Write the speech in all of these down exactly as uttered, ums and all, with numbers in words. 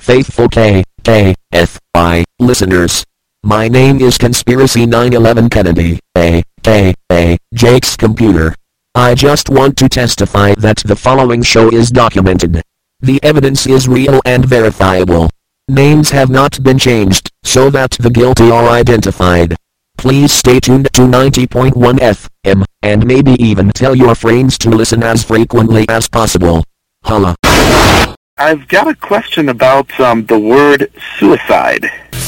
faithful K, K, F, I, listeners. My name is Conspiracy nine eleven Kennedy, A, K, A, Jake's computer. I just want to testify that the following show is documented. The evidence is real and verifiable. Names have not been changed, so that the guilty are identified. Please stay tuned to ninety point one F M, and maybe even tell your friends to listen as frequently as possible. Holla. I've got a question about um, the word suicide,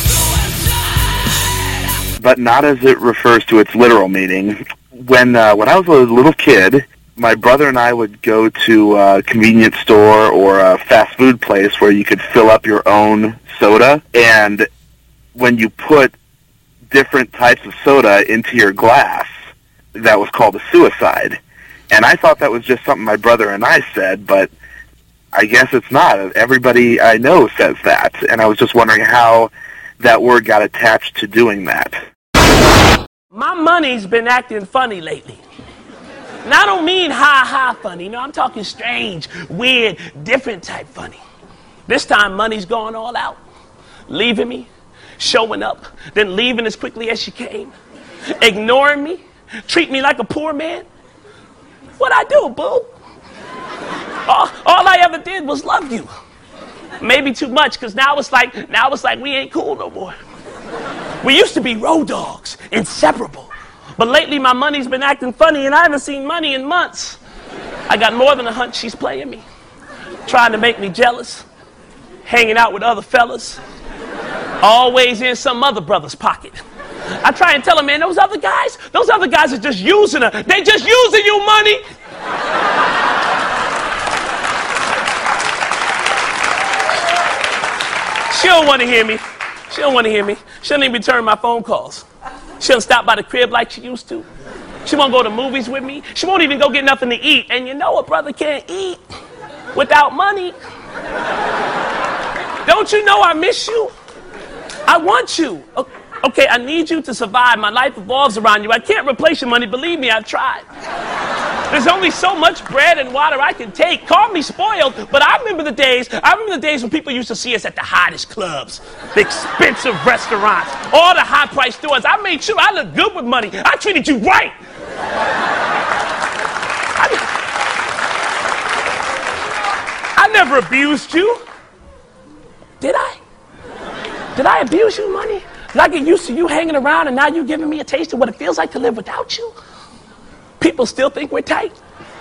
but not as it refers to its literal meaning. When uh, when I was a little kid, my brother and I would go to a convenience store or a fast food place where you could fill up your own soda, and when you put different types of soda into your glass, that was called a suicide. And I thought that was just something my brother and I said, but I guess it's not. Everybody I know says that, and I was just wondering how that word got attached to doing that. My money's been acting funny lately. And I don't mean ha-ha funny. No, I'm talking strange, weird, different type funny. This time money's going all out. Leaving me, showing up, then leaving as quickly as she came. Ignoring me, treat me like a poor man. What'd I do, boo? All, all I ever did was love you. Maybe too much, because now it's like, now it's like we ain't cool no more. We used to be road dogs, inseparable. But lately my money's been acting funny and I haven't seen money in months. I got more than a hunch she's playing me. Trying to make me jealous. Hanging out with other fellas. Always in some other brother's pocket. I try and tell her, man, those other guys, those other guys are just using her. They just using you, money. She don't want to hear me. She don't want to hear me. She don't even return my phone calls. She don't stop by the crib like she used to. She won't go to movies with me. She won't even go get nothing to eat. And you know a brother can't eat without money. Don't you know I miss you? I want you. Okay, I need you to survive. My life revolves around you. I can't replace your money. Believe me, I've tried. There's only so much bread and water I can take. Call me spoiled, but I remember the days, I remember the days when people used to see us at the hottest clubs, the expensive restaurants, all the high-priced stores. I made sure I looked good with money. I treated you right. I, I never abused you. Did I? Did I abuse you, money? Did I get used to you hanging around and now you giving me a taste of what it feels like to live without you? People still think we're tight.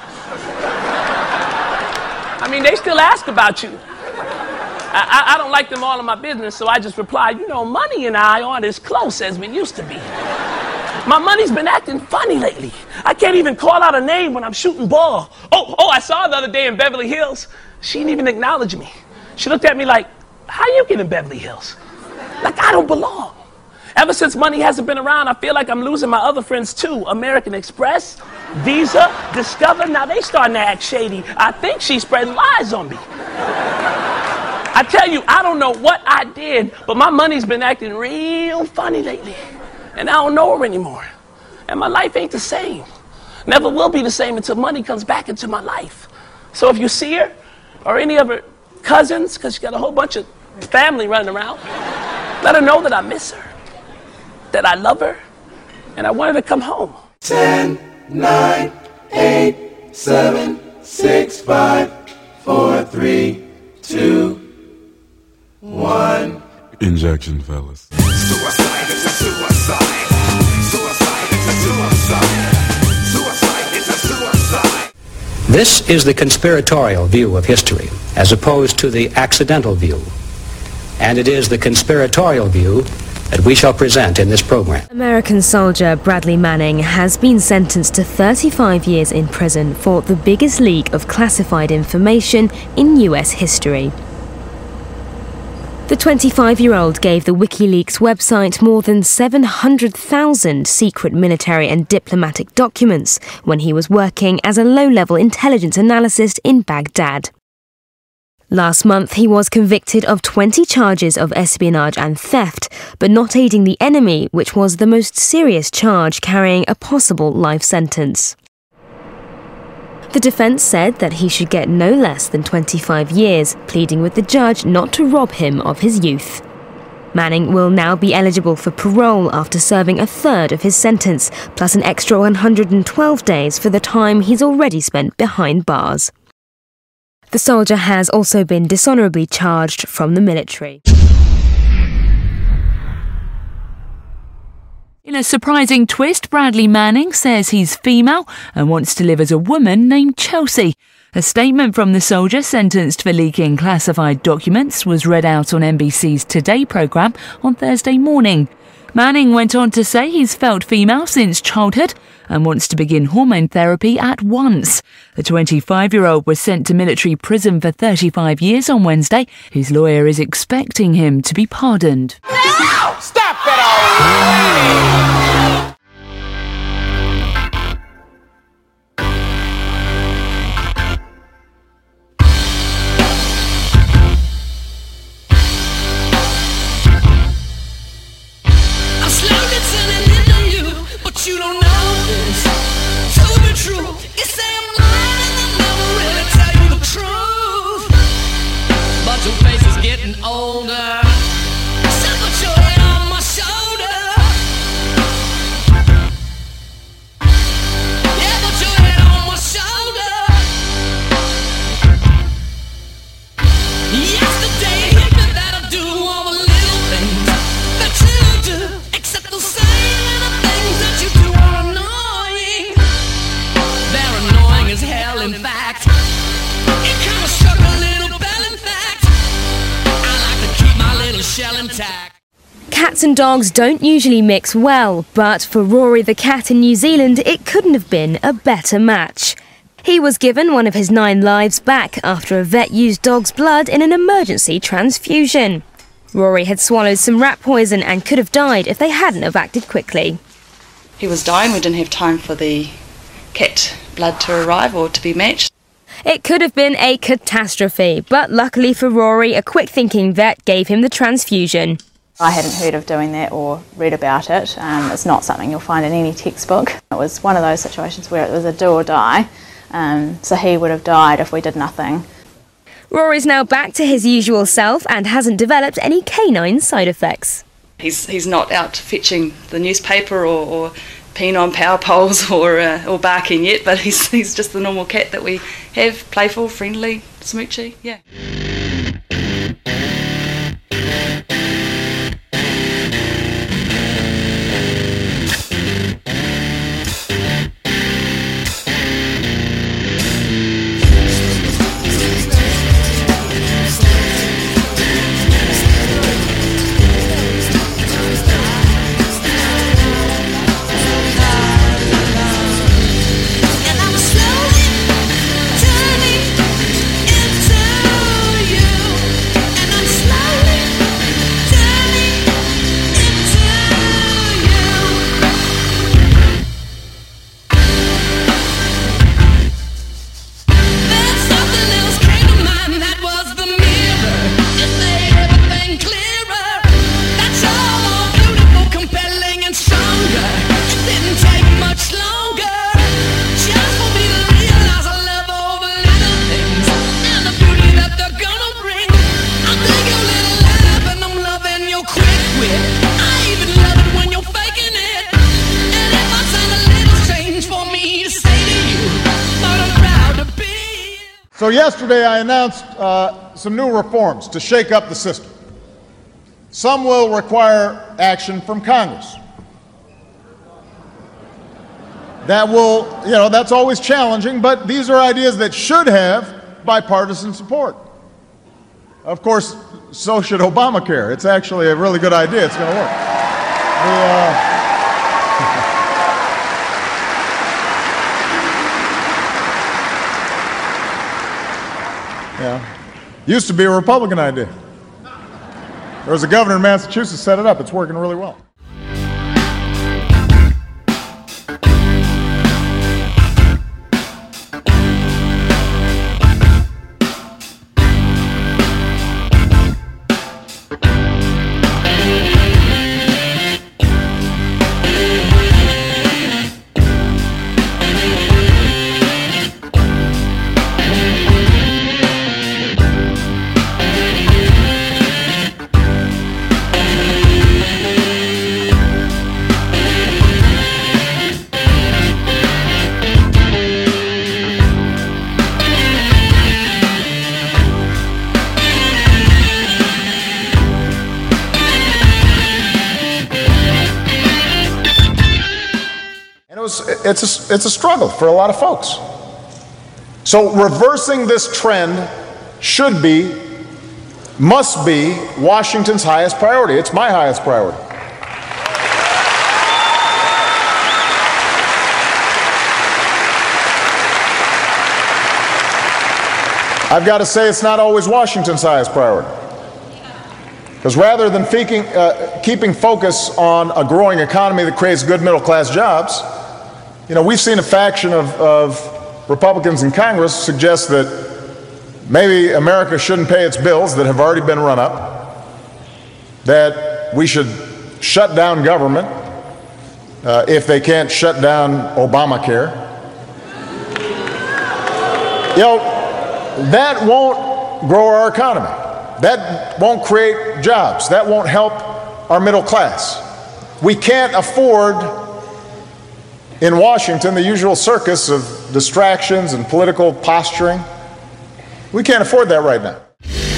I mean, they still ask about you. I, I, I don't like them all in my business, so I just reply, you know, money and I aren't as close as we used to be. My money's been acting funny lately. I can't even call out a name when I'm shooting ball. Oh, oh, I saw her the other day in Beverly Hills. She didn't even acknowledge me. She looked at me like, how you get in Beverly Hills? Like I don't belong. Ever since money hasn't been around, I feel like I'm losing my other friends too. American Express, Visa, Discover, now they starting to act shady. I think she's spreading lies on me. I tell you, I don't know what I did, but my money's been acting real funny lately. And I don't know her anymore. And my life ain't the same. Never will be the same until money comes back into my life. So if you see her, or any of her cousins, because she got a whole bunch of family running around, let her know that I miss her, that I love her, and I want her to come home. ten, nine, eight, seven, six, five, four, three, two, one. Injection, fellas. Suicide is a suicide. Suicide is a suicide. Suicide is a suicide. This is the conspiratorial view of history, as opposed to the accidental view. And it is the conspiratorial view that we shall present in this program. American soldier Bradley Manning has been sentenced to thirty-five years in prison for the biggest leak of classified information in U S history. The twenty-five-year-old gave the WikiLeaks website more than seven hundred thousand secret military and diplomatic documents when he was working as a low-level intelligence analyst in Baghdad. Last month, he was convicted of twenty charges of espionage and theft, but not aiding the enemy, which was the most serious charge carrying a possible life sentence. The defence said that he should get no less than twenty-five years, pleading with the judge not to rob him of his youth. Manning will now be eligible for parole after serving a third of his sentence, plus an extra one hundred twelve days for the time he's already spent behind bars. The soldier has also been dishonourably charged from the military. In a surprising twist, Bradley Manning says he's female and wants to live as a woman named Chelsea. A statement from the soldier sentenced for leaking classified documents was read out on N B C's Today programme on Thursday morning. Manning went on to say he's felt female since childhood and wants to begin hormone therapy at once. The twenty-five-year-old was sent to military prison for thirty-five years on Wednesday. His lawyer is expecting him to be pardoned. Stop that already! You don't know this to be true. You say I'm lying and I never really tell you the truth. But your face is getting older. So put your head on my shoulder. Yeah, put your head on my shoulder. Yesterday it hit me that I do all the little things that you do, except the same little things that you do are annoying. They're annoying as hell, in fact. It kind of struck a little bell, in fact. I like to keep my little shell intact. Cats and dogs don't usually mix well, but for Rory the cat in New Zealand, it couldn't have been a better match. He was given one of his nine lives back after a vet used dog's blood in an emergency transfusion. Rory had swallowed some rat poison and could have died if they hadn't have acted quickly. He was dying. We didn't have time for the cat blood to arrive or to be matched. It could have been a catastrophe, but luckily for Rory, a quick-thinking vet gave him the transfusion. I hadn't heard of doing that or read about it. Um, it's not something you'll find in any textbook. It was one of those situations where it was a do or die, um, so he would have died if we did nothing. Rory's now back to his usual self and hasn't developed any canine side effects. He's he's not out fetching the newspaper or, or peeing on power poles or uh, or barking yet, but he's he's just the normal cat that we have, playful, friendly, smoochy, yeah. So yesterday I announced uh, some new reforms to shake up the system. Some will require action from Congress. That will, you know, that's always challenging, but these are ideas that should have bipartisan support. Of course, so should Obamacare. It's actually a really good idea. It's going to work. The, uh, Yeah. Used to be a Republican idea. There was a governor in Massachusetts set it up. It's working really well. knows it's a, it's a struggle for a lot of folks. So reversing this trend should be, must be Washington's highest priority. It's my highest priority. I've got to say it's not always Washington's highest priority. Because rather than feeking, uh, keeping focus on a growing economy that creates good middle-class jobs, you know, we've seen a faction of, of Republicans in Congress suggest that maybe America shouldn't pay its bills that have already been run up, that we should shut down government uh, if they can't shut down Obamacare. You know, that won't grow our economy. That won't create jobs. That won't help our middle class. We can't afford in Washington the usual circus of distractions and political posturing. We can't afford that right now.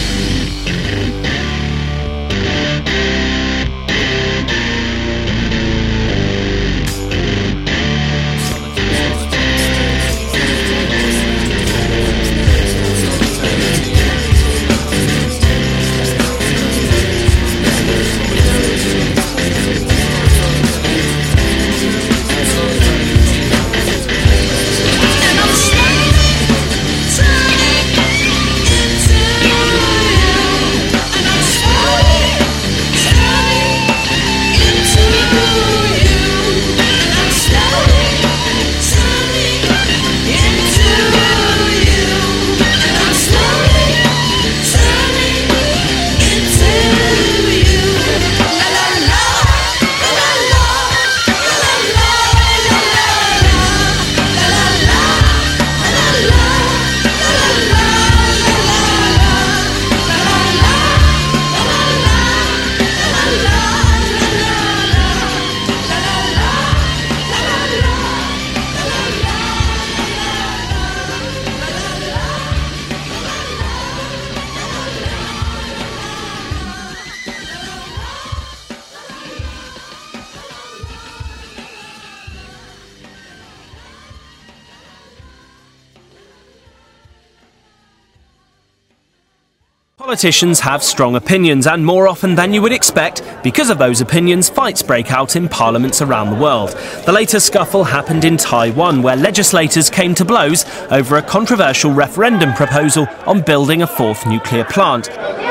Politicians have strong opinions, and more often than you would expect, because of those opinions, fights break out in parliaments around the world. The latest scuffle happened in Taiwan, where legislators came to blows over a controversial referendum proposal on building a fourth nuclear plant.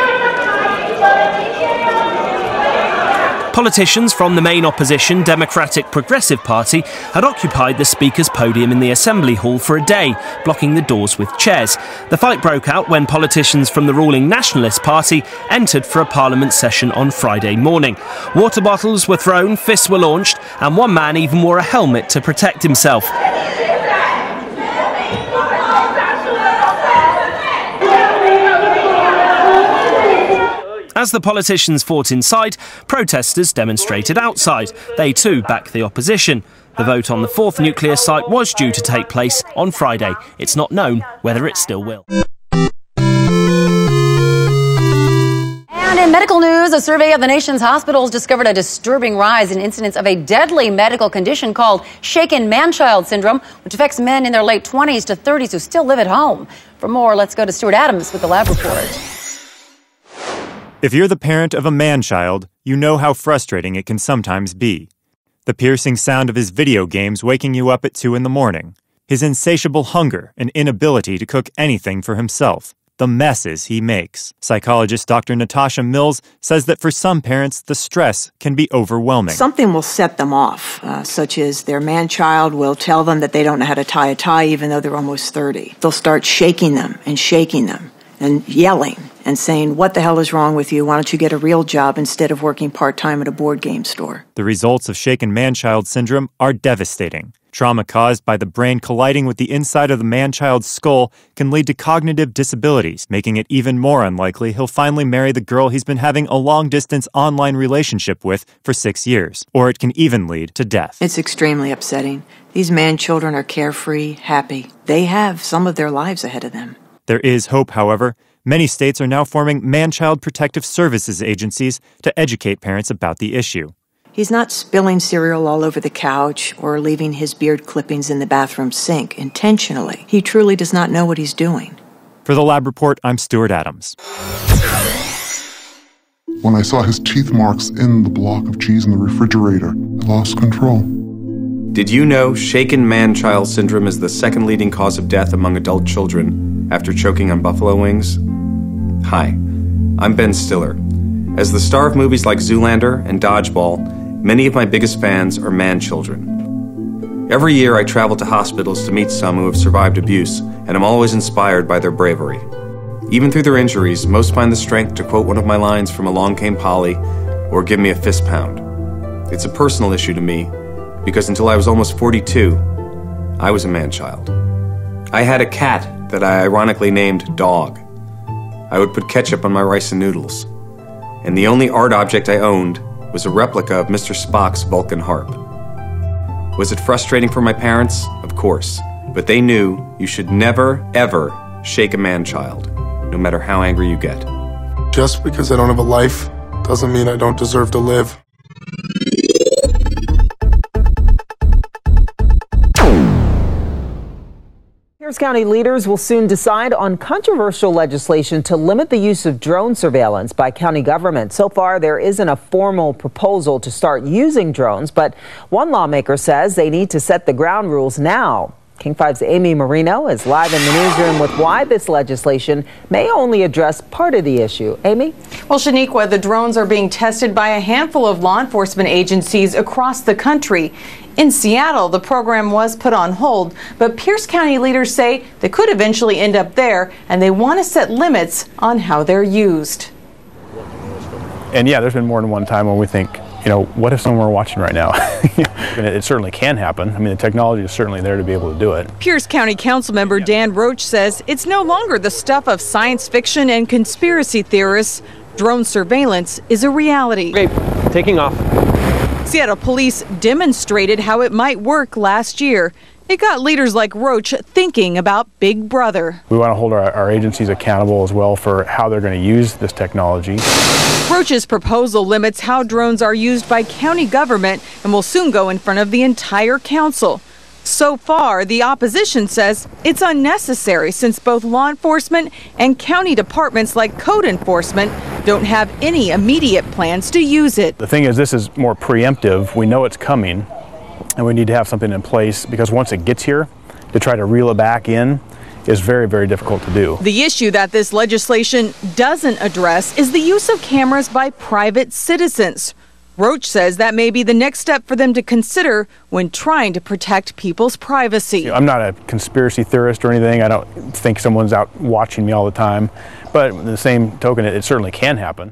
Politicians from the main opposition, Democratic Progressive Party, had occupied the Speaker's podium in the Assembly Hall for a day, blocking the doors with chairs. The fight broke out when politicians from the ruling Nationalist Party entered for a Parliament session on Friday morning. Water bottles were thrown, fists were launched, and one man even wore a helmet to protect himself. As the politicians fought inside, protesters demonstrated outside. They too backed the opposition. The vote on the fourth nuclear site was due to take place on Friday. It's not known whether it still will. And in medical news, a survey of the nation's hospitals discovered a disturbing rise in incidents of a deadly medical condition called shaken man-child syndrome, which affects men in their late twenties to thirties who still live at home. For more, let's go to Stuart Adams with the lab report. If you're the parent of a man-child, you know how frustrating it can sometimes be. The piercing sound of his video games waking you up at two in the morning. His insatiable hunger and inability to cook anything for himself. The messes he makes. Psychologist Doctor Natasha Mills says that for some parents, the stress can be overwhelming. Something will set them off, uh, such as their man-child will tell them that they don't know how to tie a tie even though they're almost thirty. They'll start shaking them and shaking them and yelling and saying, "What the hell is wrong with you? Why don't you get a real job instead of working part-time at a board game store?" The results of shaken man-child syndrome are devastating. Trauma caused by the brain colliding with the inside of the man-child's skull can lead to cognitive disabilities, making it even more unlikely he'll finally marry the girl he's been having a long-distance online relationship with for six years. Or it can even lead to death. It's extremely upsetting. These man-children are carefree, happy. They have some of their lives ahead of them. There is hope, however. Many states are now forming man-child protective services agencies to educate parents about the issue. He's not spilling cereal all over the couch or leaving his beard clippings in the bathroom sink intentionally. He truly does not know what he's doing. For the Lab Report, I'm Stuart Adams. When I saw his teeth marks in the block of cheese in the refrigerator, I lost control. Did you know shaken man-child syndrome is the second leading cause of death among adult children after choking on buffalo wings? Hi, I'm Ben Stiller. As the star of movies like Zoolander and Dodgeball, many of my biggest fans are man-children. Every year I travel to hospitals to meet some who have survived abuse, and I'm always inspired by their bravery. Even through their injuries, most find the strength to quote one of my lines from Along Came Polly or give me a fist pound. It's a personal issue to me, because until I was almost forty-two, I was a man-child. I had a cat that I ironically named Dog. I would put ketchup on my rice and noodles. And the only art object I owned was a replica of Mister Spock's Vulcan harp. Was it frustrating for my parents? Of course. But they knew you should never, ever shake a man-child, no matter how angry you get. Just because I don't have a life doesn't mean I don't deserve to live. Pierce County leaders will soon decide on controversial legislation to limit the use of drone surveillance by county government. So far, there isn't a formal proposal to start using drones, but one lawmaker says they need to set the ground rules now. King five's Amy Marino is live in the newsroom with why this legislation may only address part of the issue. Amy? Well, Shaniqua, the drones are being tested by a handful of law enforcement agencies across the country. In Seattle, the program was put on hold, but Pierce County leaders say they could eventually end up there, and they want to set limits on how they're used. And yeah, there's been more than one time when we think, you know, what if someone were watching right now? And it, it certainly can happen. I mean, the technology is certainly there to be able to do it. Pierce County Councilmember Dan Roach says it's no longer the stuff of science fiction and conspiracy theorists. Drone surveillance is a reality. Okay, taking off. Seattle police demonstrated how it might work last year. It got leaders like Roach thinking about Big Brother. We want to hold our, our agencies accountable as well for how they're going to use this technology. Roach's proposal limits how drones are used by county government and will soon go in front of the entire council. So far, the opposition says it's unnecessary since both law enforcement and county departments like code enforcement don't have any immediate plans to use it. The thing is, this is more preemptive. We know it's coming, and we need to have something in place because once it gets here, to try to reel it back in is very, very difficult to do. The issue that this legislation doesn't address is the use of cameras by private citizens. Roach says that may be the next step for them to consider when trying to protect people's privacy. I'm not a conspiracy theorist or anything. I don't think someone's out watching me all the time. But in the same token, it, it certainly can happen.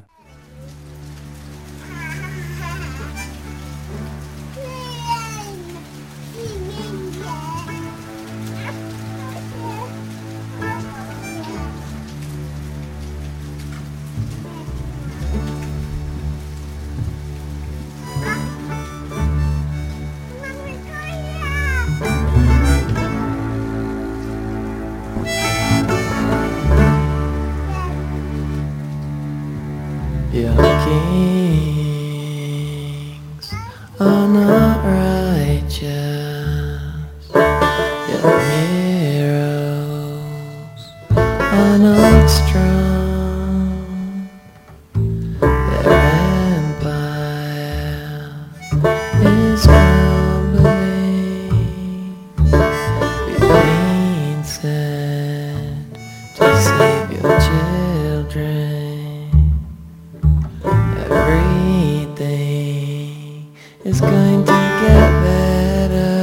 Your kings are not righteous. Your heroes are not strong. Their empire is crumbling. We've been sent to save your children. Everything is going to get better.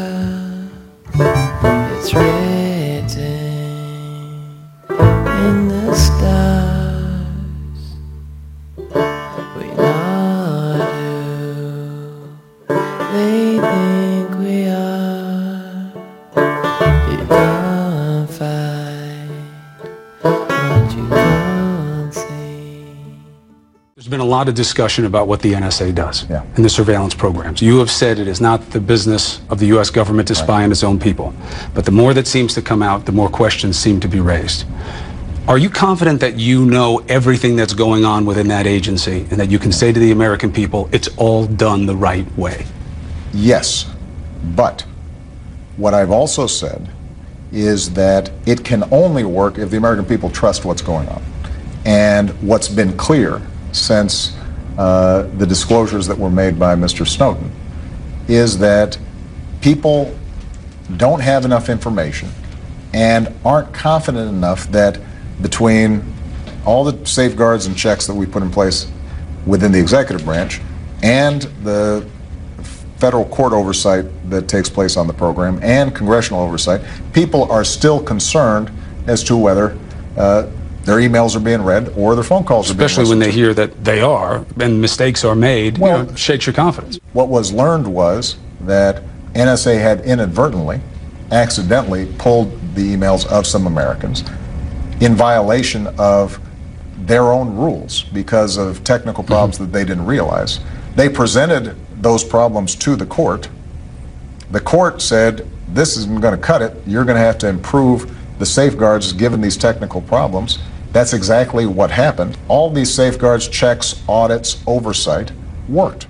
It's written in the stars. We know who they think we are. You can't fight what you can't see. There's been a lot of discussion about what the N S A does and the surveillance programs. You have said it is not the business of the U S government to spy on its own people. But the more that seems to come out, the more questions seem to be raised. Are you confident that you know everything that's going on within that agency and that you can say to the American people, it's all done the right way? Yes, but what I've also said is that it can only work if the American people trust what's going on. And what's been clear since uh, the disclosures that were made by Mister Snowden is that people don't have enough information and aren't confident enough that between all the safeguards and checks that we put in place within the executive branch and the federal court oversight that takes place on the program and congressional oversight, people are still concerned as to whether uh, their emails are being read or their phone calls are being listened to. Especially when they hear that they are and mistakes are made, well, you know, shakes your confidence. What was learned was that N S A had inadvertently, accidentally pulled the emails of some Americans in violation of their own rules because of technical problems mm-hmm. that they didn't realize. They presented those problems to the court. The court said, this isn't going to cut it. You're going to have to improve the safeguards given these technical problems. That's exactly what happened. All these safeguards, checks, audits, oversight worked.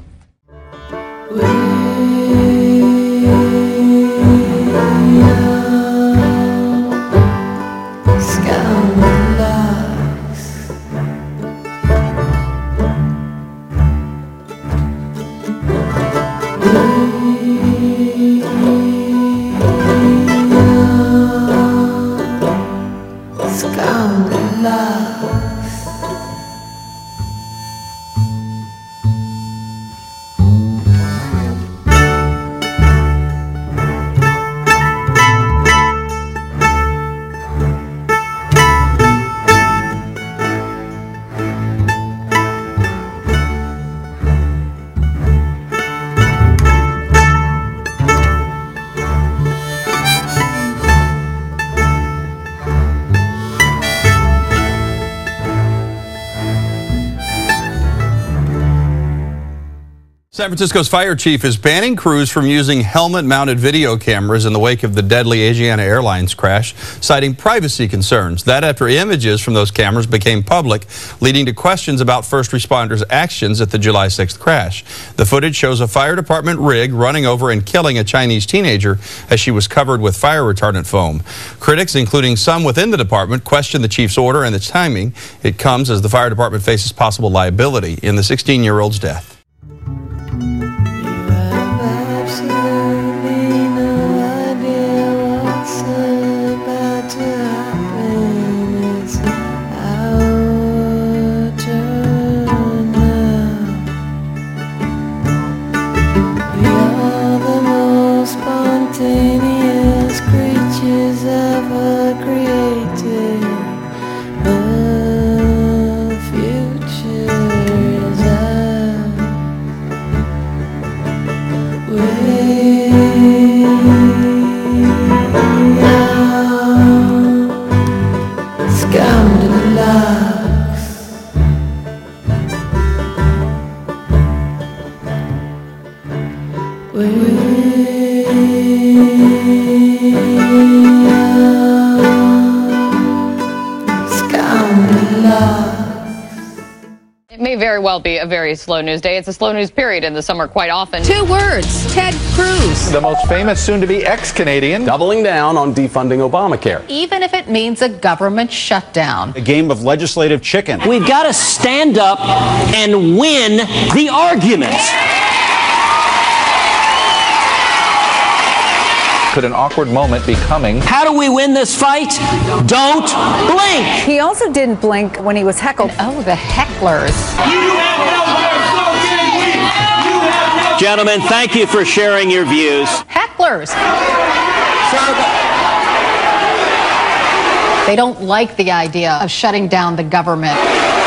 San Francisco's fire chief is banning crews from using helmet-mounted video cameras in the wake of the deadly Asiana Airlines crash, citing privacy concerns. That after images from those cameras became public, leading to questions about first responders' actions at the July sixth crash. The footage shows a fire department rig running over and killing a Chinese teenager as she was covered with fire retardant foam. Critics, including some within the department, question the chief's order and its timing. It comes as the fire department faces possible liability in the sixteen-year-old's death. It may very well be a very slow news day. It's a slow news period in the summer quite often. Two words, Ted Cruz. The most famous soon-to-be ex-Canadian. Doubling down on defunding Obamacare. Even if it means a government shutdown. A game of legislative chicken. We've got to stand up and win the argument. Could an awkward moment be coming? How do we win this fight? Don't blink! He also didn't blink when he was heckled. Oh, the hecklers. You have no words, so can we. You have no... Gentlemen, thank you for sharing your views. Hecklers. They don't like the idea of shutting down the government.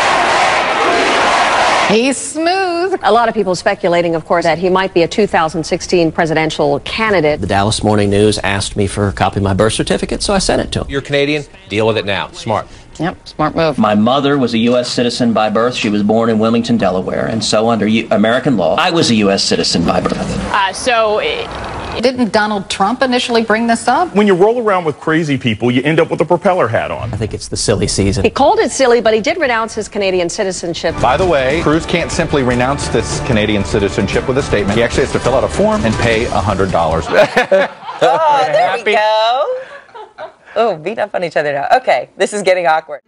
He's smooth. A lot of people speculating, of course, that he might be a two thousand sixteen presidential candidate. The Dallas Morning News asked me for a copy of my birth certificate, so I sent it to him. You're Canadian. Deal with it now. Smart. Yep, smart move. My mother was a U S citizen by birth. She was born in Wilmington, Delaware, and so under U- American law, I was a U S citizen by birth. Uh, so Didn't Donald Trump initially bring this up? When you roll around with crazy people, you end up with a propeller hat on. I think it's the silly season. He called it silly, but he did renounce his Canadian citizenship. By the way, Cruz can't simply renounce this Canadian citizenship with a statement. He actually has to fill out a form and pay one hundred dollars. Oh, there we go. Oh, beat up on each other now. Okay, this is getting awkward.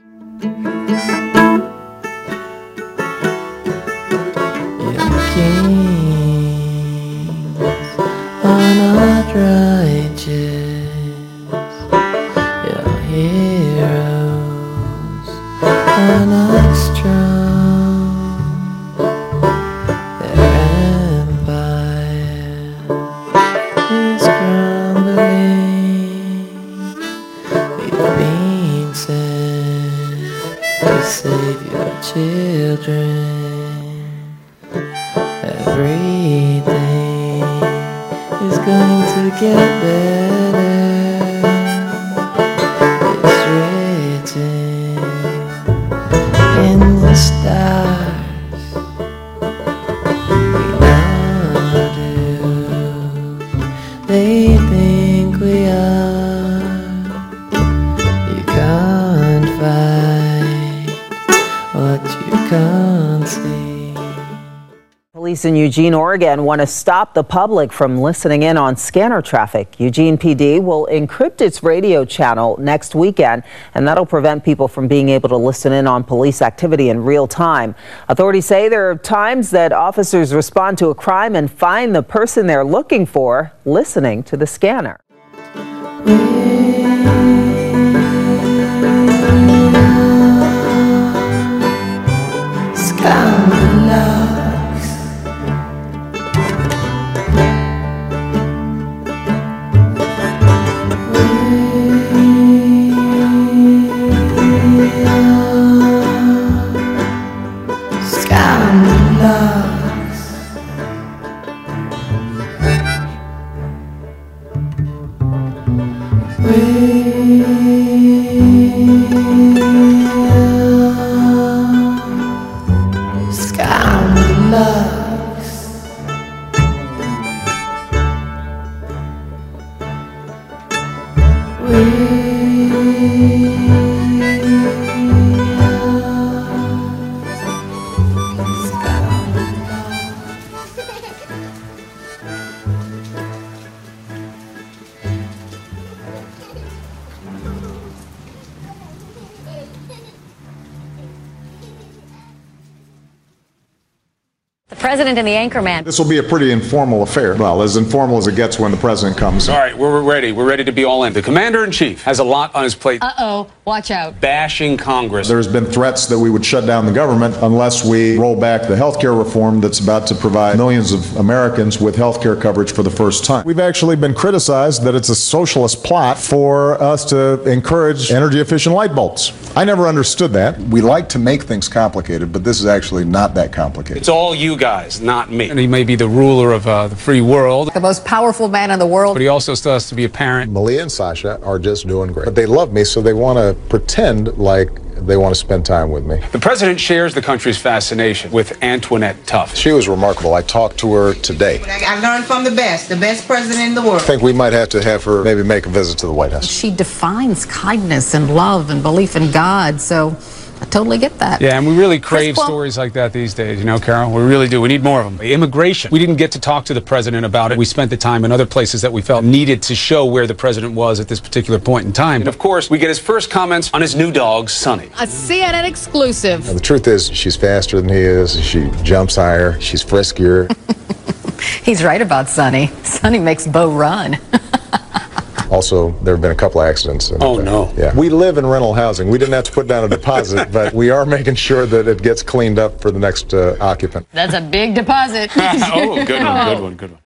Are not righteous, your heroes are not strong, their empire is crumbling. We've been sent to save your children. Everything is going to get better. It's written in the stars. We now do. They think we are. You can't fight what you can't see. Police in Eugene, Oregon want to stop the public from listening in on scanner traffic. Eugene P D will encrypt its radio channel next weekend, and that'll prevent people from being able to listen in on police activity in real time. Authorities say there are times that officers respond to a crime and find the person they're looking for listening to the scanner. The president and the anchorman. This will be a pretty informal affair. Well, as informal as it gets when the president comes. All right, we're ready. We're ready to be all in. The commander-in-chief has a lot on his plate. Uh-oh, watch out. Bashing Congress. There's been threats that we would shut down the government unless we roll back the health care reform that's about to provide millions of Americans with health care coverage for the first time. We've actually been criticized that it's a socialist plot for us to encourage energy-efficient light bulbs. I never understood that. We like to make things complicated, but this is actually not that complicated. It's all you guys, not me. And he may be the ruler of uh, the free world. The most powerful man in the world. But he also still has to be a parent. Malia and Sasha are just doing great. But they love me, so they want to pretend like they want to spend time with me. The president shares the country's fascination with Antoinette Tufts. She was remarkable. I talked to her today. I learned from the best, the best president in the world. I think we might have to have her maybe make a visit to the White House. She defines kindness and love and belief in God, so I totally get that. Yeah, and we really crave stories like that these days, you know, Carol? We really do. We need more of them. Immigration. We didn't get to talk to the president about it. We spent the time in other places that we felt needed to show where the president was at this particular point in time. And of course, we get his first comments on his new dog, Sonny. A C N N exclusive. Now, the truth is, she's faster than he is. She jumps higher. She's friskier. He's right about Sonny. Sonny makes Bo run. Also, there have been a couple of accidents. Oh, no. Yeah. We live in rental housing. We didn't have to put down a deposit, but we are making sure that it gets cleaned up for the next uh, occupant. That's a big deposit. Oh, good one, good one, good one.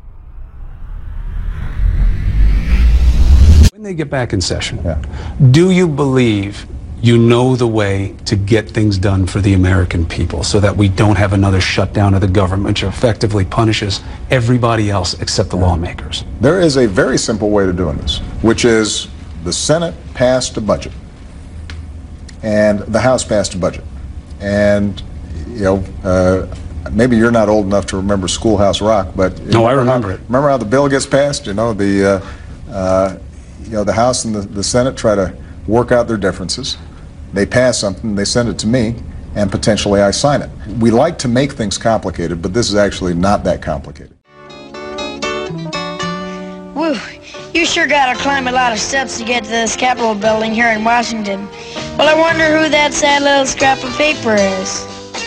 When they get back in session, yeah. do you believe you know the way to get things done for the American people so that we don't have another shutdown of the government, which effectively punishes everybody else except the lawmakers? There is a very simple way to doing this, which is the Senate passed a budget and the House passed a budget. And, you know, uh, maybe you're not old enough to remember Schoolhouse Rock, but no, I remember how, it. Remember how the bill gets passed? You know, the uh, uh, you know the House and the, the Senate try to work out their differences. They pass something, they send it to me, and potentially I sign it. We like to make things complicated, but this is actually not that complicated. Woo, you sure gotta climb a lot of steps to get to this Capitol building here in Washington. Well, I wonder who that sad little scrap of paper is.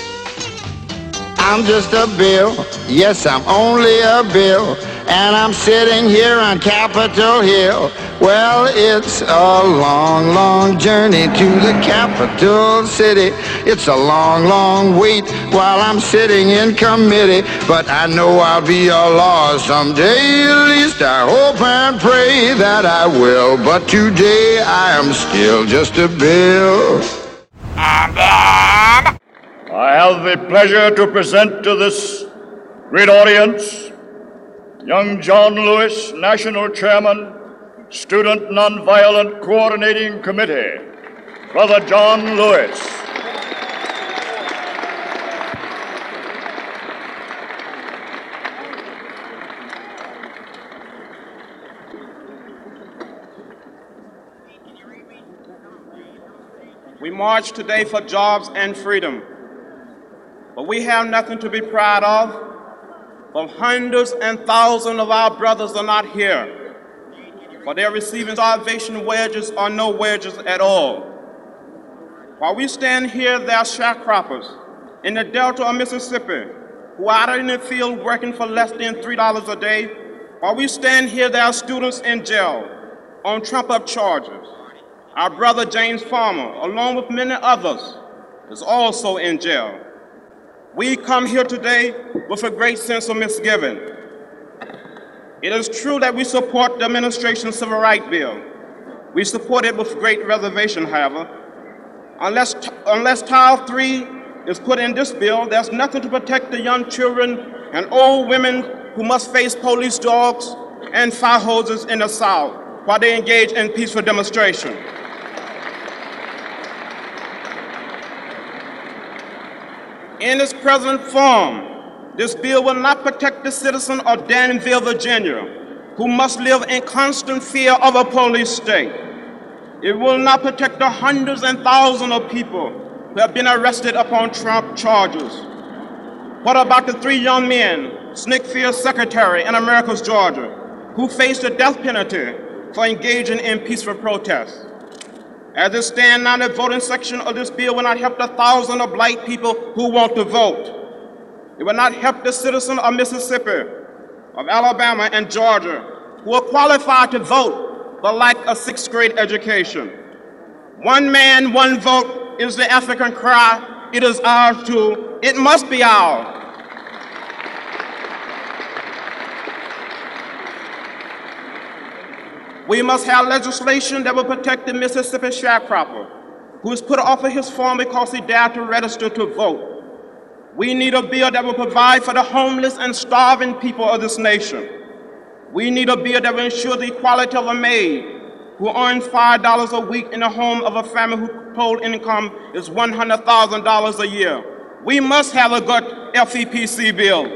I'm just a bill, yes, I'm only a bill, and I'm sitting here on Capitol Hill. Well, it's a long, long journey to the capital city. It's a long, long wait while I'm sitting in committee, but I know I'll be a law someday. At least I hope and pray that I will, but today I am still just a bill. And then I have the pleasure to present to this great audience young John Lewis, National Chairman, Student Nonviolent Coordinating Committee. Brother John Lewis. We march today for jobs and freedom, but we have nothing to be proud of. For hundreds and thousands of our brothers are not here, for they're receiving starvation wages or no wages at all. While we stand here, there are sharecroppers in the Delta of Mississippi who are out in the field working for less than three dollars a day. While we stand here, there are students in jail on trump-up charges. Our brother James Farmer, along with many others, is also in jail. We come here today with a great sense of misgiving. It is true that we support the administration's civil rights bill. We support it with great reservation, however. Unless, unless Title three is put in this bill, there's nothing to protect the young children and old women who must face police dogs and fire hoses in the South while they engage in peaceful demonstration. In its present form, this bill will not protect the citizen of Danville, Virginia, who must live in constant fear of a police state. It will not protect the hundreds and thousands of people who have been arrested upon Trump charges. What about the three young men, Snickfield's secretary in Americus, Georgia, who faced the death penalty for engaging in peaceful protests? As it stands now, the voting section of this bill will not help the thousands of black people who want to vote. It will not help the citizens of Mississippi, of Alabama, and Georgia who are qualified to vote but lack a sixth grade education. One man, one vote is the African cry. It is ours too. It must be ours. We must have legislation that will protect the Mississippi sharecropper who is put off of his farm because he dared to register to vote. We need a bill that will provide for the homeless and starving people of this nation. We need a bill that will ensure the equality of a maid who earns five dollars a week in the home of a family whose total income is one hundred thousand dollars a year. We must have a good F E P C bill.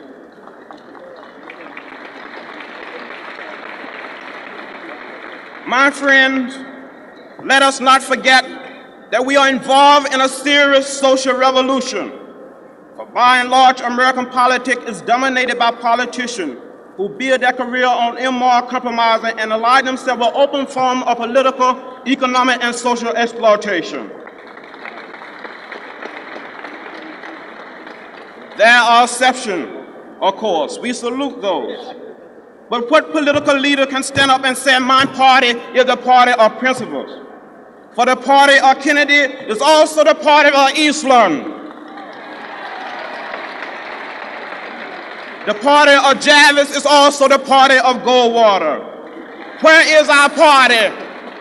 My friends, let us not forget that we are involved in a serious social revolution. For by and large, American politics is dominated by politicians who build their career on immoral compromising and ally themselves with open form of political, economic, and social exploitation. There are exceptions, of course. We salute those. But what political leader can stand up and say, my party is the party of principles? For the party of Kennedy is also the party of Eastland. The party of Jarvis is also the party of Goldwater. Where is our party?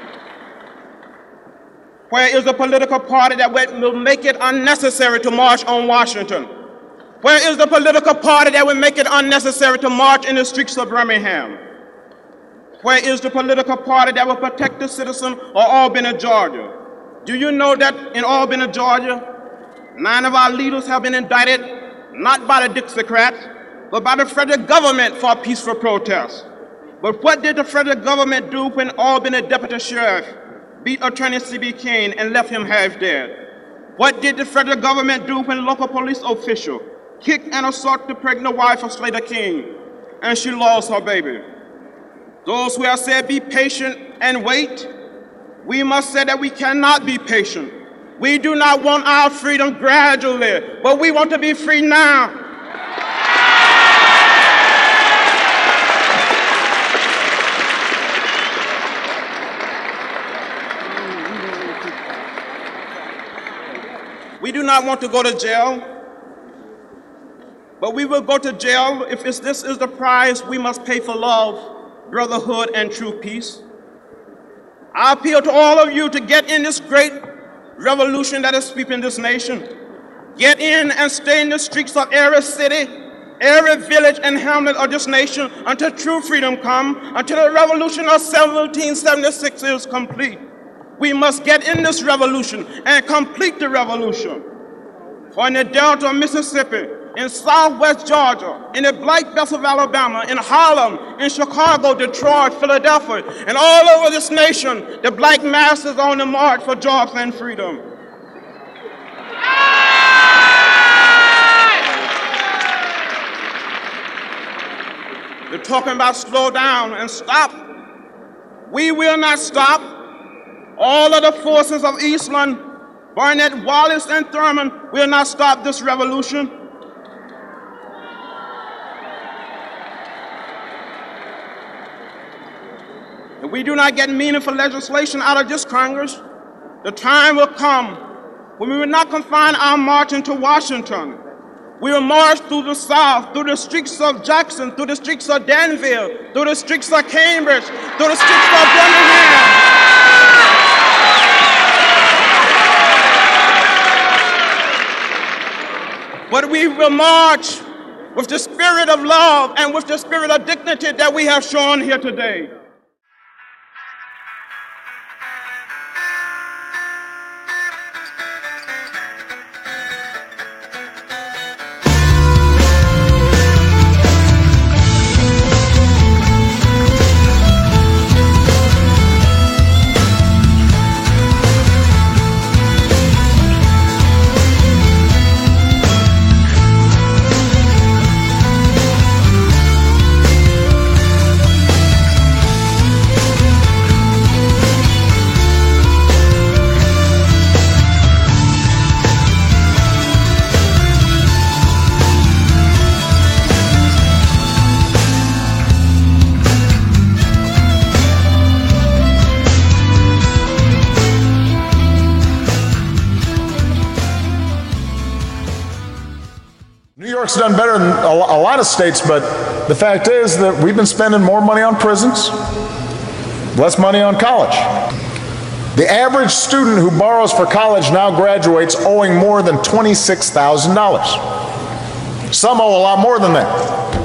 Where is the political party that will make it unnecessary to march on Washington? Where is the political party that will make it unnecessary to march in the streets of Birmingham? Where is the political party that will protect the citizen of Albany, Georgia? Do you know that in Albany, Georgia, nine of our leaders have been indicted, not by the Dixiecrats, but by the federal government for peaceful protest. But what did the federal government do when Albany Deputy Sheriff beat Attorney C B King and left him half dead? What did the federal government do when local police official kicked and assaulted the pregnant wife of Slater King and she lost her baby? Those who have said be patient and wait, we must say that we cannot be patient. We do not want our freedom gradually, but we want to be free now. We do not want to go to jail, but we will go to jail if it's, this is the price we must pay for love, brotherhood, and true peace. I appeal to all of you to get in this great revolution that is sweeping this nation. Get in and stay in the streets of every city, every village and hamlet of this nation until true freedom comes, until the revolution of seventeen seventy-six is complete. We must get in this revolution and complete the revolution. For in the Delta of Mississippi, in Southwest Georgia, in the Black Belt of Alabama, in Harlem, in Chicago, Detroit, Philadelphia, and all over this nation, the black mass is on the march for jobs and freedom. They're talking about slow down and stop. We will not stop. All of the forces of Eastland, Barnett, Wallace, and Thurman will not stop this revolution. If we do not get meaningful legislation out of this Congress, the time will come when we will not confine our marching to Washington. We will march through the South, through the streets of Jackson, through the streets of Danville, through the streets of Cambridge, through the streets of Birmingham. But we will march with the spirit of love and with the spirit of dignity that we have shown here today. New York's done better than a lot of states, but the fact is that we've been spending more money on prisons, less money on college. The average student who borrows for college now graduates owing more than twenty-six thousand dollars. Some owe a lot more than that.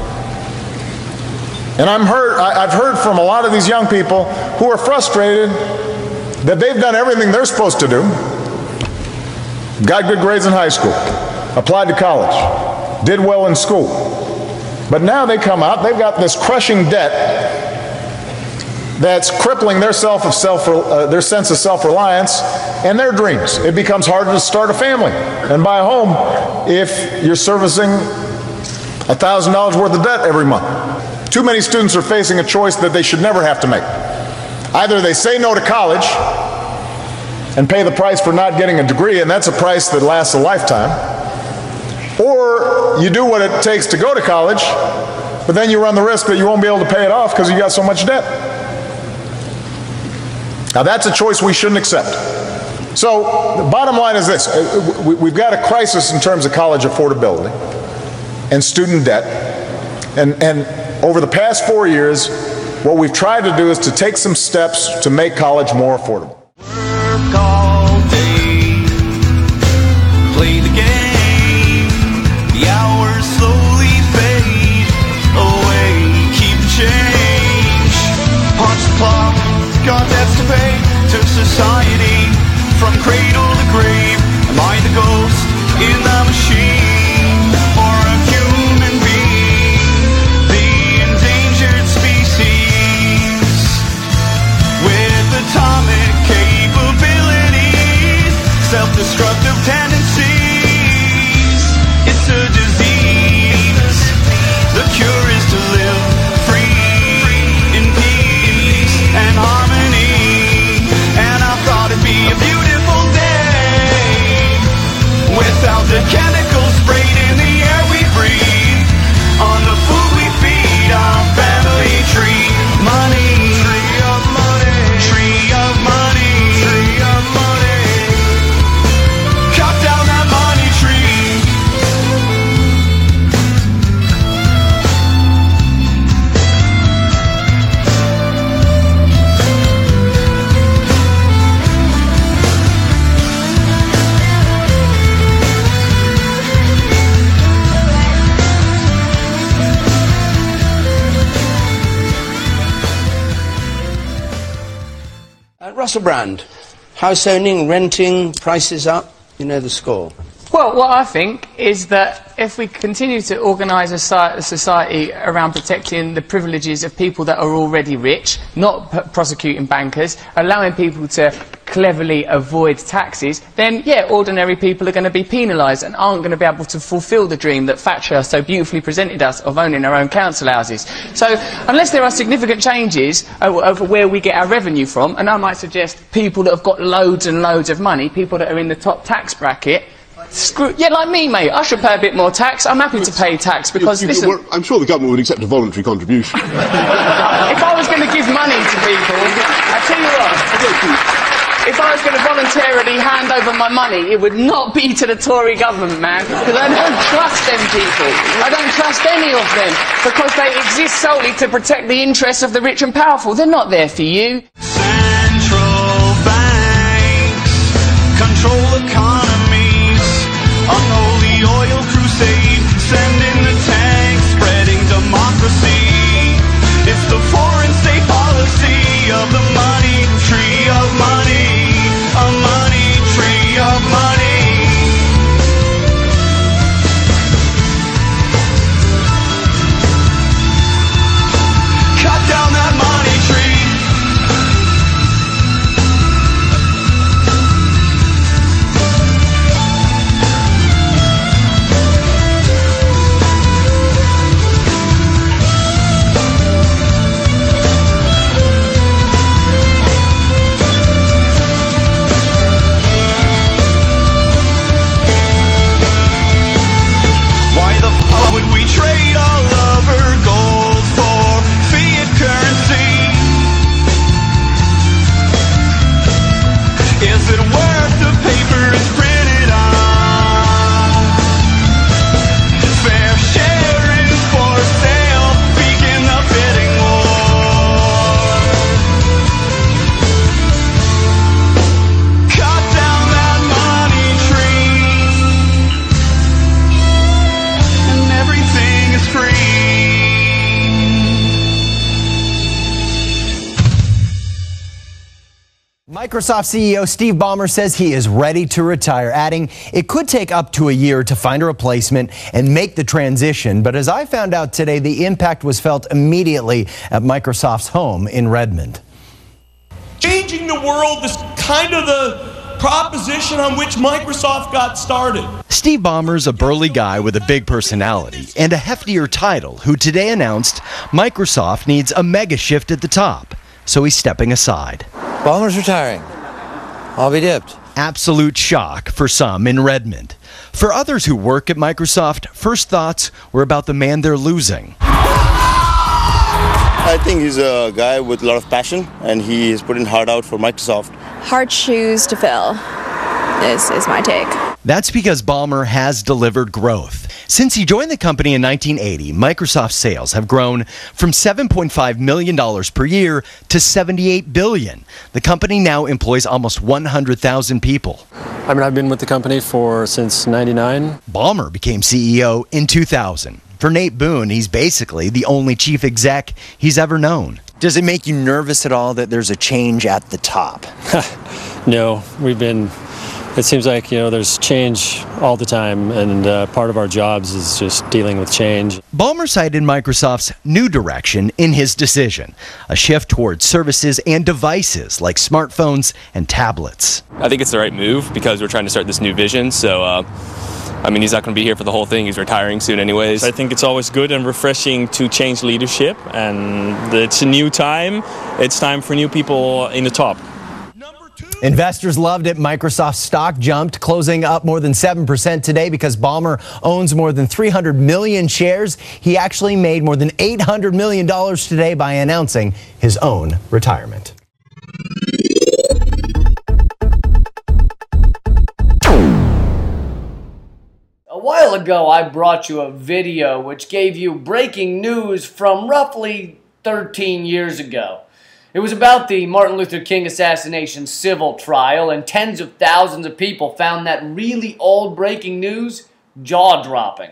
And I'm heard, I've heard from a lot of these young people who are frustrated that they've done everything they're supposed to do, got good grades in high school, applied to college, did well in school. But now they come out, they've got this crushing debt that's crippling their, self of self, uh, their sense of self-reliance and their dreams. It becomes harder to start a family and buy a home if you're servicing one thousand dollars worth of debt every month. Too many students are facing a choice that they should never have to make. Either they say no to college and pay the price for not getting a degree, and that's a price that lasts a lifetime, or you do what it takes to go to college, but then you run the risk that you won't be able to pay it off because you got so much debt. Now that's a choice we shouldn't accept. So the bottom line is this. We've got a crisis in terms of college affordability and student debt. And, and over the past four years, what we've tried to do is to take some steps to make college more affordable. Work all day, play the game, the hours slowly fade away, keep the change, punch the clock, got debts to pay to society, from cradle to grave, am I the ghost in the machine, or Russell Brand, house owning, renting, prices up, you know the score. Well, what I think is that if we continue to organise a society around protecting the privileges of people that are already rich, not p prosecuting bankers, allowing people to cleverly avoid taxes, then, yeah, ordinary people are going to be penalised and aren't going to be able to fulfil the dream that Thatcher so beautifully presented us of owning our own council houses. So, unless there are significant changes over, over where we get our revenue from, and I might suggest people that have got loads and loads of money, people that are in the top tax bracket, screw, yeah, like me, mate. I should pay a bit more tax. I'm happy to pay tax because, you, you, listen... well, I'm sure the government would accept a voluntary contribution. If I was going to give money to people, I tell you what... If I was going to voluntarily hand over my money, it would not be to the Tory government, man, because I don't trust them people. I don't trust any of them, because they exist solely to protect the interests of the rich and powerful. They're not there for you. Central banks control economies. Unholy oil crusade, sending the tanks, spreading democracy. It's the foreign state policy of the money tree of money. A money tree of money. Cut down that money tree. Microsoft C E O Steve Ballmer says he is ready to retire, adding it could take up to a year to find a replacement and make the transition. But as I found out today, the impact was felt immediately at Microsoft's home in Redmond. Changing the world is kind of the proposition on which Microsoft got started. Steve Ballmer's a burly guy with a big personality and a heftier title who today announced Microsoft needs a mega shift at the top. So he's stepping aside. Ballmer's retiring. I'll be dipped. Absolute shock for some in Redmond. For others who work at Microsoft, first thoughts were about the man they're losing. I think he's a guy with a lot of passion, and he has put in hard out for Microsoft. Hard shoes to fill is, is my take. That's because Ballmer has delivered growth. Since he joined the company in nineteen eighty, Microsoft sales have grown from seven point five million dollars per year to seventy-eight billion dollars. The company now employs almost one hundred thousand people. I mean, I've been with the company for since ninety-nine. Ballmer became C E O in two thousand. For Nate Boone, he's basically the only chief exec he's ever known. Does it make you nervous at all that there's a change at the top? No, we've been... It seems like, you know, there's change all the time, and uh, part of our jobs is just dealing with change. Ballmer cited Microsoft's new direction in his decision, a shift towards services and devices like smartphones and tablets. I think it's the right move because we're trying to start this new vision, so uh, I mean, he's not going to be here for the whole thing. He's retiring soon anyways. I think it's always good and refreshing to change leadership, and it's a new time. It's time for new people in the top. Investors loved it. Microsoft stock jumped, closing up more than seven percent today because Ballmer owns more than three hundred million shares. He actually made more than eight hundred million dollars today by announcing his own retirement. A while ago, I brought you a video which gave you breaking news from roughly thirteen years ago. It was about the Martin Luther King assassination civil trial, and tens of thousands of people found that really old breaking news jaw-dropping.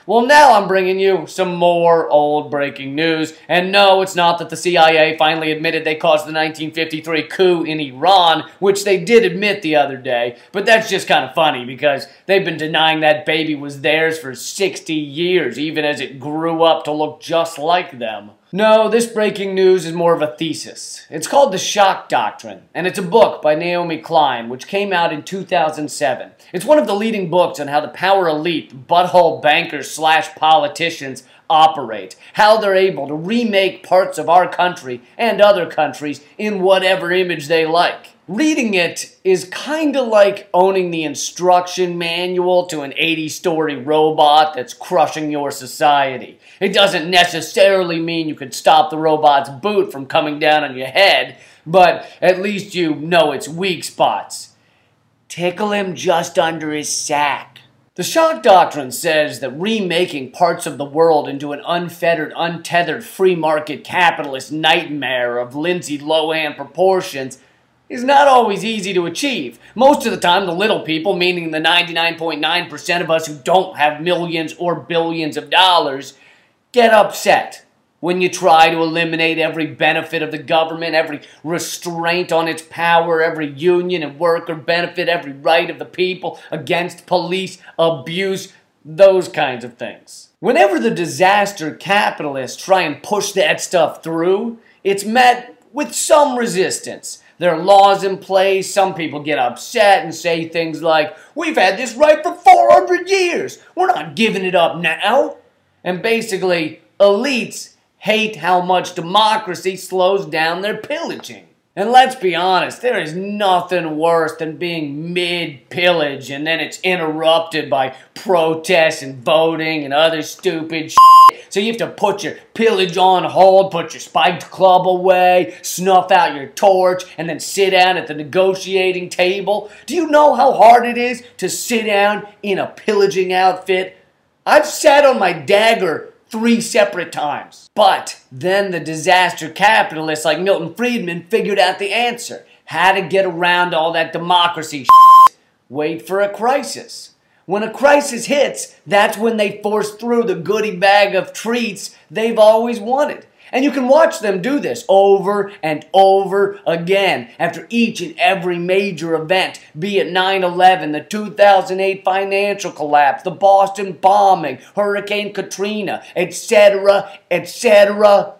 Well, now I'm bringing you some more old breaking news. And no, it's not that the C I A finally admitted they caused the nineteen fifty-three coup in Iran, which they did admit the other day. But that's just kind of funny because they've been denying that baby was theirs for sixty years, even as it grew up to look just like them. No, this breaking news is more of a thesis. It's called The Shock Doctrine, and it's a book by Naomi Klein, which came out in two thousand seven. It's one of the leading books on how the power elite, butthole bankers slash politicians, operate, how they're able to remake parts of our country and other countries in whatever image they like. Reading it is kind of like owning the instruction manual to an eighty-story robot that's crushing your society. It doesn't necessarily mean you could stop the robot's boot from coming down on your head, but at least you know its weak spots. Tickle him just under his sack. The Shock Doctrine says that remaking parts of the world into an unfettered, untethered, free market capitalist nightmare of Lindsay Lohan proportions is not always easy to achieve. Most of the time, the little people, meaning the ninety-nine point nine percent of us who don't have millions or billions of dollars, get upset when you try to eliminate every benefit of the government, every restraint on its power, every union and worker benefit, every right of the people against police abuse, those kinds of things. Whenever the disaster capitalists try and push that stuff through, it's met with some resistance. There are laws in place, some people get upset and say things like, "We've had this right for four hundred years, we're not giving it up now." And basically, elites hate how much democracy slows down their pillaging. And let's be honest, there is nothing worse than being mid-pillage and then it's interrupted by protests and voting and other stupid shit. So you have to put your pillage on hold, put your spiked club away, snuff out your torch, and then sit down at the negotiating table. Do you know how hard it is to sit down in a pillaging outfit? I've sat on my dagger three separate times. But then the disaster capitalists like Milton Friedman figured out the answer. How to get around all that democracy shit. Wait for a crisis. When a crisis hits, that's when they force through the goodie bag of treats they've always wanted. And you can watch them do this over and over again after each and every major event, be it nine eleven, the two thousand eight financial collapse, the Boston bombing, Hurricane Katrina, et cetera, et cetera,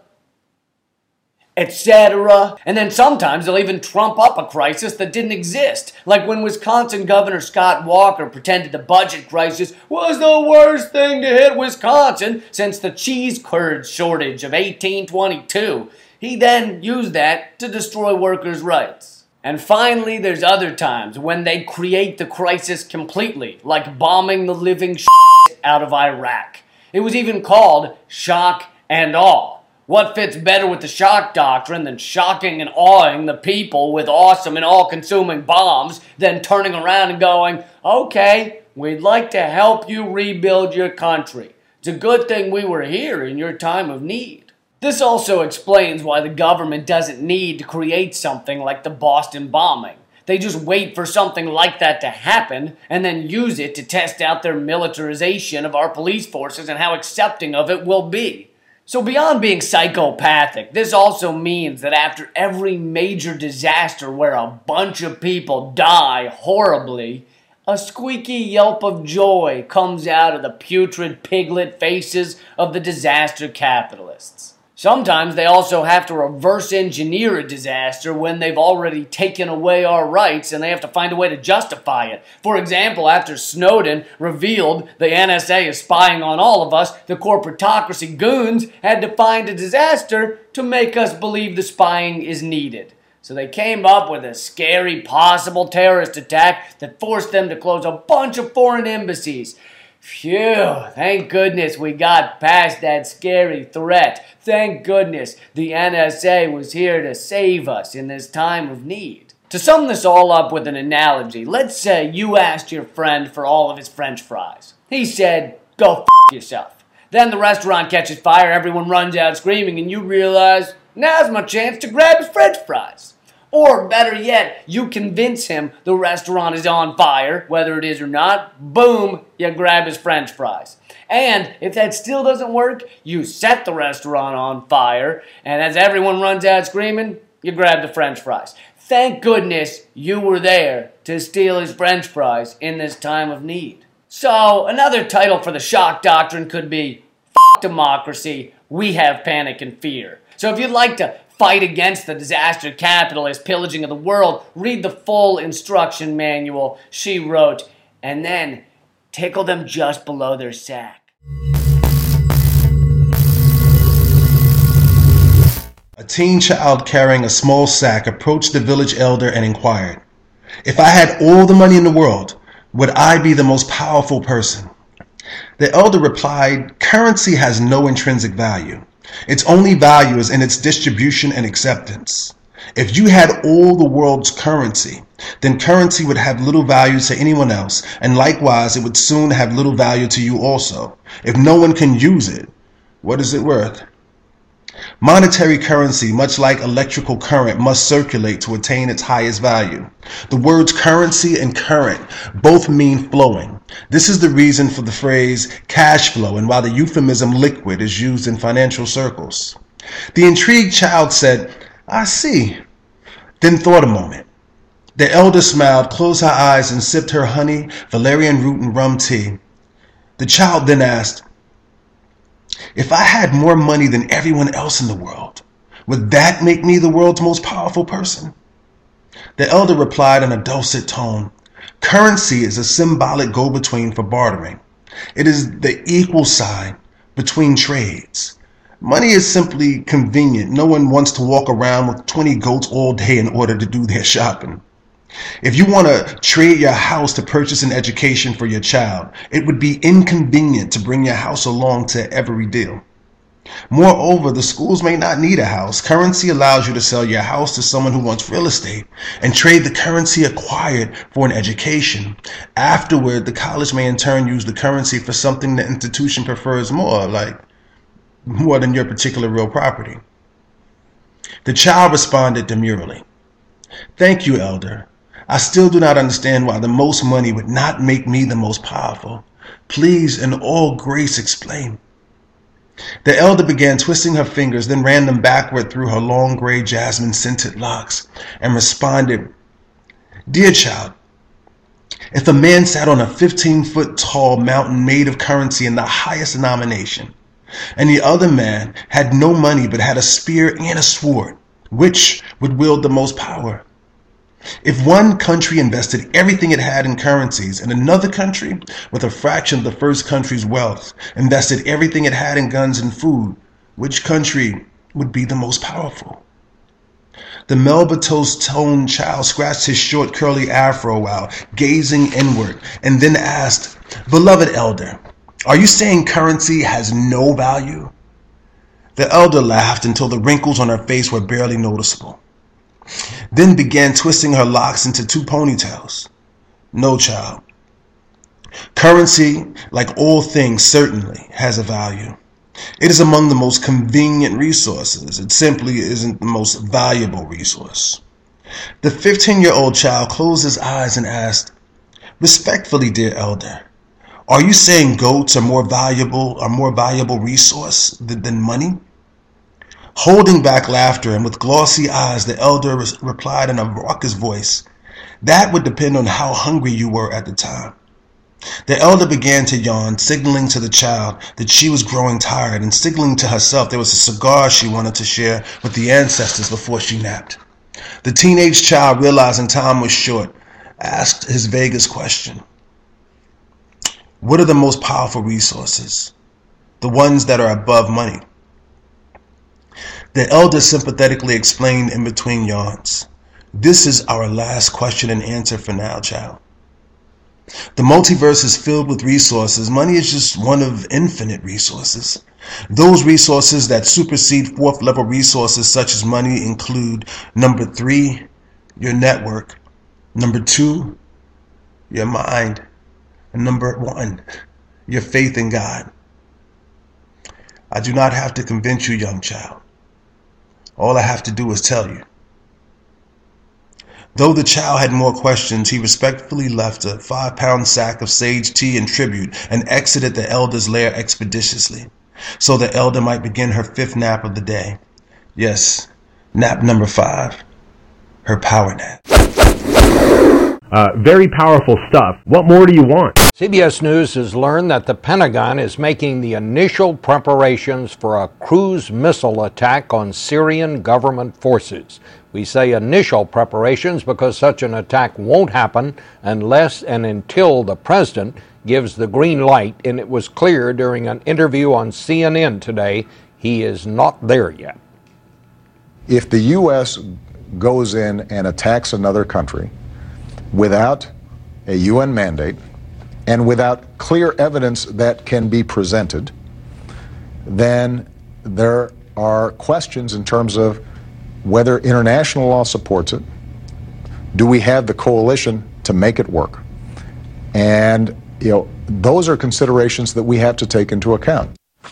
et cetera. And then sometimes they'll even trump up a crisis that didn't exist, like when Wisconsin Governor Scott Walker pretended the budget crisis was the worst thing to hit Wisconsin since the cheese curd shortage of eighteen twenty-two. He then used that to destroy workers' rights. And finally, there's other times when they create the crisis completely, like bombing the living shit out of Iraq. It was even called shock and awe. What fits better with the shock doctrine than shocking and awing the people with awesome and all-consuming bombs, then turning around and going, "Okay, we'd like to help you rebuild your country. It's a good thing we were here in your time of need." This also explains why the government doesn't need to create something like the Boston bombing. They just wait for something like that to happen and then use it to test out their militarization of our police forces and how accepting of it will be. So beyond being psychopathic, this also means that after every major disaster where a bunch of people die horribly, a squeaky yelp of joy comes out of the putrid piglet faces of the disaster capitalists. Sometimes they also have to reverse engineer a disaster when they've already taken away our rights and they have to find a way to justify it. For example, after Snowden revealed the N S A is spying on all of us, the corporatocracy goons had to find a disaster to make us believe the spying is needed. So they came up with a scary possible terrorist attack that forced them to close a bunch of foreign embassies. Phew, thank goodness we got past that scary threat. Thank goodness the N S A was here to save us in this time of need. To sum this all up with an analogy, let's say you asked your friend for all of his French fries. He said, "Go f*** yourself." Then the restaurant catches fire, everyone runs out screaming, and you realize, now's my chance to grab his French fries. Or better yet, you convince him the restaurant is on fire, whether it is or not. Boom, you grab his French fries. And if that still doesn't work, you set the restaurant on fire, and as everyone runs out screaming, you grab the French fries. Thank goodness you were there to steal his French fries in this time of need. So, another title for the shock doctrine could be F*** democracy, we have panic and fear. So if you'd like to fight against the disaster capitalist pillaging of the world, read the full instruction manual she wrote, and then tickle them just below their sack. A teen child carrying a small sack approached the village elder and inquired, "If I had all the money in the world, would I be the most powerful person?" The elder replied, "Currency has no intrinsic value. Its only value is in its distribution and acceptance. If you had all the world's currency, then currency would have little value to anyone else, and likewise it would soon have little value to you also. If no one can use it, what is it worth?" Monetary currency, much like electrical current, must circulate to attain its highest value. The words currency and current both mean flowing. This is the reason for the phrase cash flow and why the euphemism liquid is used in financial circles. The intrigued child said, "I see," then thought a moment. The elder smiled, closed her eyes, and sipped her honey, valerian root, and rum tea. The child then asked, "If I had more money than everyone else in the world, would that make me the world's most powerful person?" The elder replied in a dulcet tone, "Currency is a symbolic go-between for bartering. It is the equal sign between trades. Money is simply convenient. No one wants to walk around with twenty goats all day in order to do their shopping. If you want to trade your house to purchase an education for your child, it would be inconvenient to bring your house along to every deal. Moreover, the schools may not need a house. Currency allows you to sell your house to someone who wants real estate and trade the currency acquired for an education. Afterward, the college may in turn use the currency for something the institution prefers more, like more than your particular real property." The child responded demurely, "Thank you, elder. I still do not understand why the most money would not make me the most powerful. Please, in all grace, explain." The elder began twisting her fingers, then ran them backward through her long gray jasmine-scented locks, and responded, "Dear child, if a man sat on a fifteen-foot tall mountain made of currency in the highest denomination, and the other man had no money but had a spear and a sword, which would wield the most power? If one country invested everything it had in currencies, and another country, with a fraction of the first country's wealth, invested everything it had in guns and food, which country would be the most powerful?" The Melba-toned child scratched his short curly afro while gazing inward, and then asked, "Beloved elder, are you saying currency has no value?" The elder laughed until the wrinkles on her face were barely noticeable, then began twisting her locks into two ponytails. "No, child. Currency, like all things, certainly has a value. It is among the most convenient resources. It simply isn't the most valuable resource." The fifteen-year-old child closed his eyes and asked, "Respectfully, dear elder, are you saying goats are more valuable, are more valuable resource than, than money?" Holding back laughter and with glossy eyes, the elder re- replied in a raucous voice, "That would depend on how hungry you were at the time." The elder began to yawn, signaling to the child that she was growing tired, and signaling to herself there was a cigar she wanted to share with the ancestors before she napped. The teenage child, realizing time was short, asked his vaguest question. "What are the most powerful resources? The ones that are above money?" The elder sympathetically explained in between yawns, "This is our last question and answer for now, child. The multiverse is filled with resources. Money is just one of infinite resources. Those resources that supersede fourth level resources such as money include number three, your network, number two, your mind, and number one, your faith in God. I do not have to convince you, young child. All I have to do is tell you. Though the child had more questions, he respectfully left a five-pound sack of sage tea and tribute and exited the elder's lair expeditiously, so the elder might begin her fifth nap of the day. Yes, nap number five, her power nap. Uh, very powerful stuff. What more do you want? C B S News has learned that the Pentagon is making the initial preparations for a cruise missile attack on Syrian government forces. We say initial preparations because such an attack won't happen unless and until the president gives the green light, and it was clear during an interview on C N N today he is not there yet. If the U S goes in and attacks another country without a U N mandate and without clear evidence that can be presented, then there are questions in terms of whether international law supports it. Do we have the coalition to make it work? And, you know, those are considerations that we have to take into account.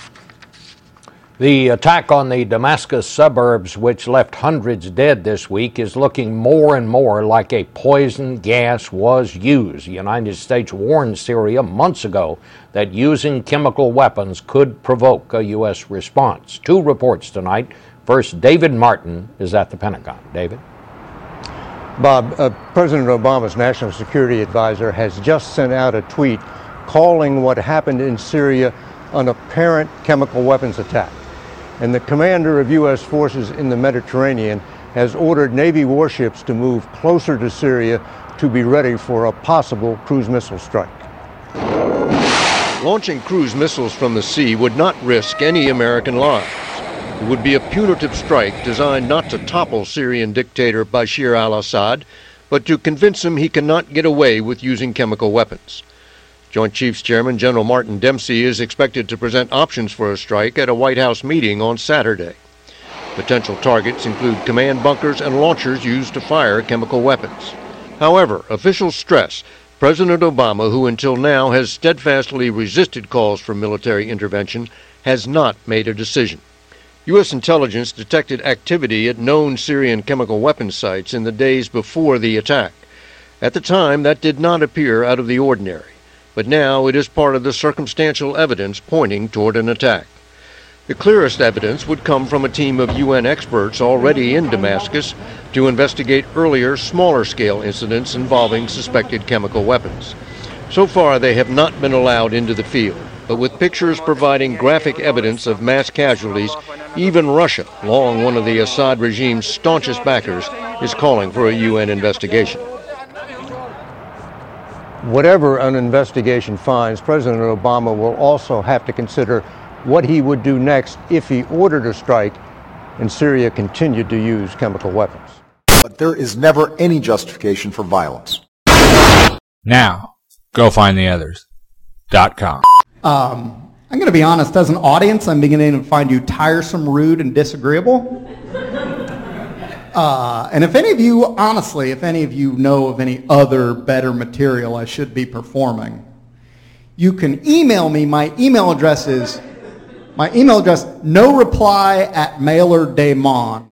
The attack on the Damascus suburbs, which left hundreds dead this week, is looking more and more like a poison gas was used. The United States warned Syria months ago that using chemical weapons could provoke a U S response. Two reports tonight. First, David Martin is at the Pentagon. David? Bob, uh, President Obama's national security advisor has just sent out a tweet calling what happened in Syria an apparent chemical weapons attack. And the commander of U S forces in the Mediterranean has ordered Navy warships to move closer to Syria to be ready for a possible cruise missile strike. Launching cruise missiles from the sea would not risk any American lives. It would be a punitive strike designed not to topple Syrian dictator Bashir al-Assad, but to convince him he cannot get away with using chemical weapons. Joint Chiefs Chairman General Martin Dempsey is expected to present options for a strike at a White House meeting on Saturday. Potential targets include command bunkers and launchers used to fire chemical weapons. However, officials stress President Obama, who until now has steadfastly resisted calls for military intervention, has not made a decision. U S intelligence detected activity at known Syrian chemical weapons sites in the days before the attack. At the time, that did not appear out of the ordinary, but now it is part of the circumstantial evidence pointing toward an attack. The clearest evidence would come from a team of U N experts already in Damascus to investigate earlier, smaller-scale incidents involving suspected chemical weapons. So far, they have not been allowed into the field, but with pictures providing graphic evidence of mass casualties, even Russia, long one of the Assad regime's staunchest backers, is calling for a U N investigation. Whatever an investigation finds, President Obama will also have to consider what he would do next if he ordered a strike and Syria continued to use chemical weapons. But there is never any justification for violence. Now, go find the others. Dot com. Um, I'm going to be honest, as an audience, I'm beginning to find you tiresome, rude, and disagreeable. Uh, and if any of you, honestly, if any of you know of any other better material I should be performing, you can email me. My email address is, my email address, no reply at Mailer Day Mon.